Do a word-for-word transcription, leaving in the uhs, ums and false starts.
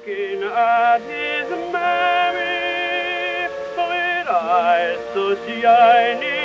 looking at his mammy with eyes so shiny.